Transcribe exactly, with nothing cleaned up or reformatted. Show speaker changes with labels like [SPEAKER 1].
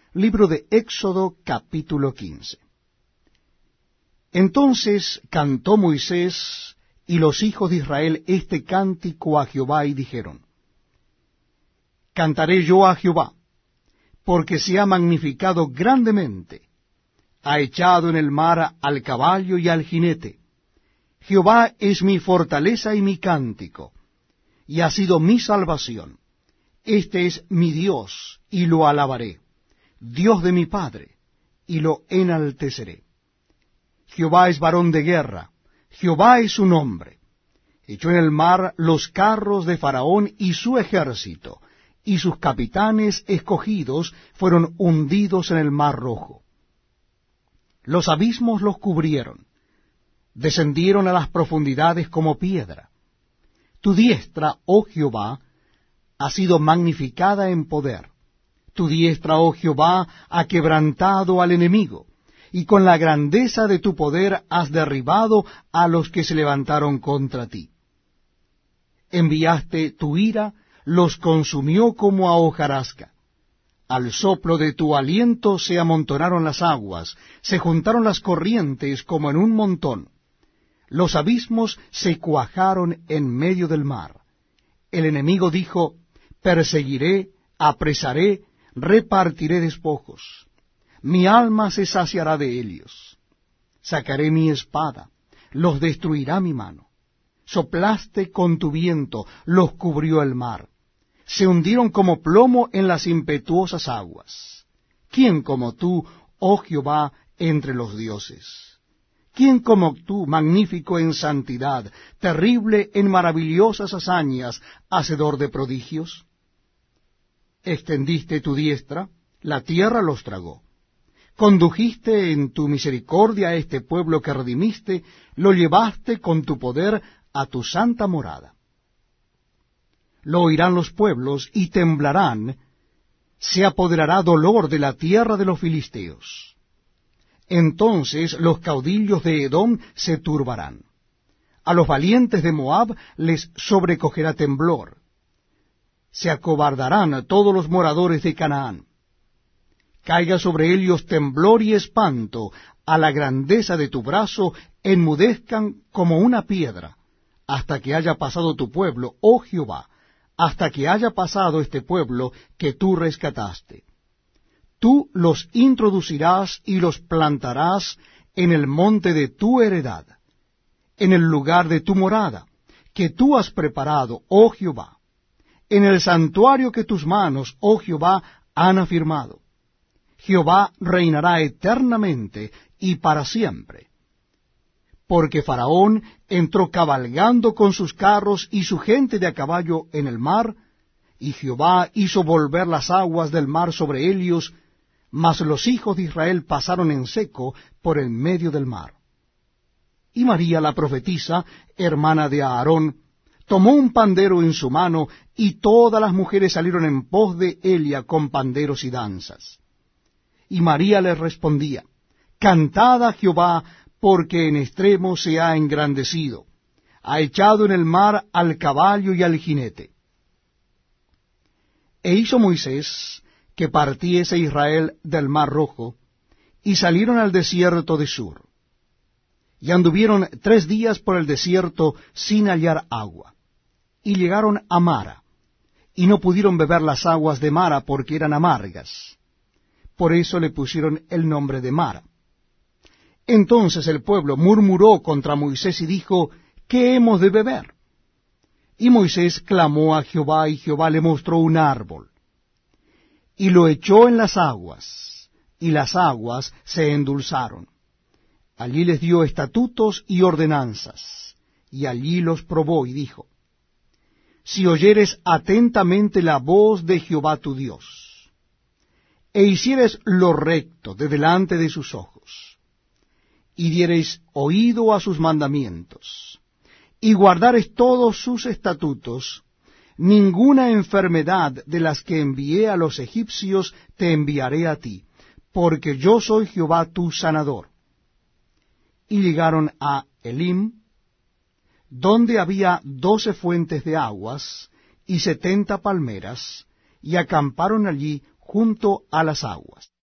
[SPEAKER 1] Libro de Éxodo, capítulo quince. Entonces cantó Moisés y los hijos de Israel este cántico a Jehová, y dijeron: Cantaré yo a Jehová, porque se ha magnificado grandemente, ha echado en el mar al caballo y al jinete. Jehová es mi fortaleza y mi cántico, y ha sido mi salvación. Este es mi Dios, y lo alabaré, Dios de mi Padre, y lo enalteceré. Jehová es varón de guerra, Jehová es su nombre. Echó en el mar los carros de Faraón y su ejército, y sus capitanes escogidos fueron hundidos en el mar Rojo. Los abismos los cubrieron, descendieron a las profundidades como piedra. Tu diestra, oh Jehová, ha sido magnificada en poder. Tu diestra, oh Jehová, ha quebrantado al enemigo, y con la grandeza de tu poder has derribado a los que se levantaron contra ti. Enviaste tu ira, los consumió como a hojarasca. Al soplo de tu aliento se amontonaron las aguas, se juntaron las corrientes como en un montón. Los abismos se cuajaron en medio del mar. El enemigo dijo: perseguiré, apresaré, repartiré despojos. Mi alma se saciará de ellos. Sacaré mi espada, los destruirá mi mano. Soplaste con tu viento, los cubrió el mar. Se hundieron como plomo en las impetuosas aguas. ¿Quién como tú, oh Jehová, entre los dioses? ¿Quién como tú, magnífico en santidad, terrible en maravillosas hazañas, hacedor de prodigios? Extendiste tu diestra, la tierra los tragó. Condujiste en tu misericordia a este pueblo que redimiste, lo llevaste con tu poder a tu santa morada. Lo oirán los pueblos y temblarán, se apoderará dolor de la tierra de los filisteos. Entonces los caudillos de Edom se turbarán. A los valientes de Moab les sobrecogerá temblor. Se acobardarán todos los moradores de Canaán. Caiga sobre ellos temblor y espanto, a la grandeza de tu brazo enmudezcan como una piedra, hasta que haya pasado tu pueblo, oh Jehová, hasta que haya pasado este pueblo que tú rescataste. Tú los introducirás y los plantarás en el monte de tu heredad, en el lugar de tu morada, que tú has preparado, oh Jehová, en el santuario que tus manos, oh Jehová, han afirmado. Jehová reinará eternamente y para siempre. Porque Faraón entró cabalgando con sus carros y su gente de a caballo en el mar, y Jehová hizo volver las aguas del mar sobre ellos, mas los hijos de Israel pasaron en seco por el medio del mar. Y María la profetisa, hermana de Aarón, tomó un pandero en su mano, y todas las mujeres salieron en pos de ella con panderos y danzas. Y María les respondía: cantad a Jehová, porque en extremo se ha engrandecido, ha echado en el mar al caballo y al jinete. E hizo Moisés que partiese Israel del mar Rojo, y salieron al desierto de Sur. Y anduvieron tres días por el desierto sin hallar agua, y llegaron a Mara, y no pudieron beber las aguas de Mara porque eran amargas. Por eso le pusieron el nombre de Mara. Entonces el pueblo murmuró contra Moisés y dijo: ¿qué hemos de beber? Y Moisés clamó a Jehová, y Jehová le mostró un árbol, y lo echó en las aguas, y las aguas se endulzaron. Allí les dio estatutos y ordenanzas, y allí los probó, y dijo: si oyeres atentamente la voz de Jehová tu Dios, e hicieres lo recto de delante de sus ojos, y diereis oído a sus mandamientos, y guardares todos sus estatutos, ninguna enfermedad de las que envié a los egipcios te enviaré a ti, porque yo soy Jehová tu sanador. Y llegaron a Elim, donde había doce fuentes de aguas y setenta palmeras, y acamparon allí junto a las aguas.